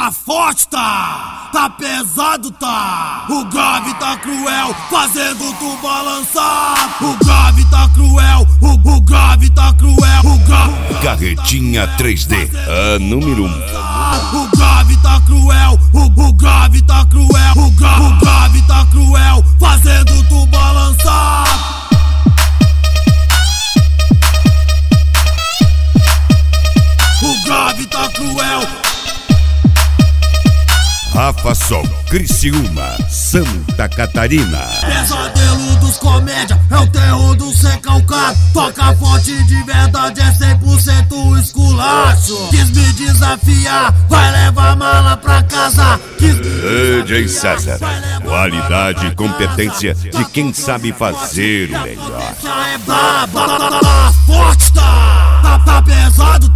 Tá forte, tá pesado, tá. O grave tá cruel, fazendo tu balançar. O grave tá cruel, o grave tá cruel, o grave. Carretinha 3D, a número 1. O grave tá cruel, o grave tá cruel, o grave tá cruel, fazendo tu balançar. O grave tá cruel. Rafa Sol, Criciúma, Santa Catarina. Pesadelo dos comédia, é o terror do sem calcado. Toca forte de verdade, é 100% esculacho. Quis me desafiar, vai levar mala pra casa. DJ César, qualidade e competência de quem sabe fazer o melhor. É braba, forte, tá pesado,